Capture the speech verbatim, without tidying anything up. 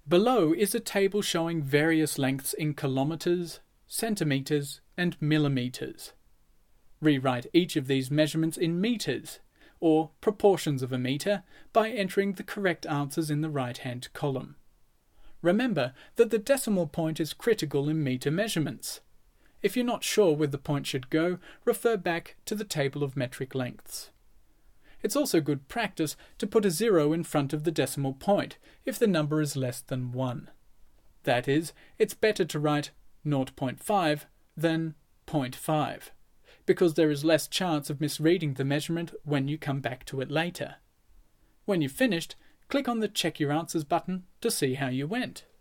Below is a table showing various lengths in kilometres, centimetres and millimetres. Rewrite each of these measurements in metres, or proportions of a metre, by entering the correct answers in the right-hand column. Remember that the decimal point is critical in metre measurements. If you're not sure where the point should go, refer back to the table of metric lengths. It's also good practice to put a zero in front of the decimal point if the number is less than one. That is, it's better to write zero point five than zero point five, because there is less chance of misreading the measurement when you come back to it later. When you've finished, click on the Check Your Answers button to see how you went.